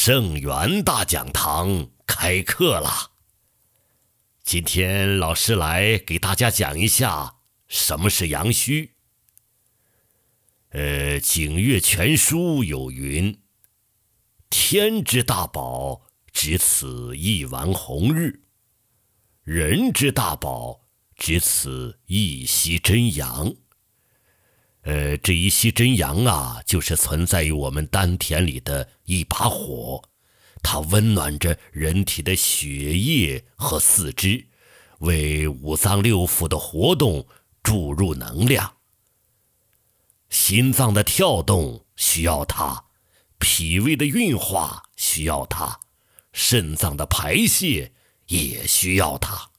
圣元大讲堂开课啦！今天老师来给大家讲一下什么是阳虚。景岳全书有云：天之大宝，只此一丸红日；人之大宝，只此一息真阳。这一息真阳啊，就是存在于我们丹田里的一把火，它温暖着人体的血液和四肢，为五脏六腑的活动注入能量。心脏的跳动需要它，脾胃的运化需要它，肾脏的排泄也需要它。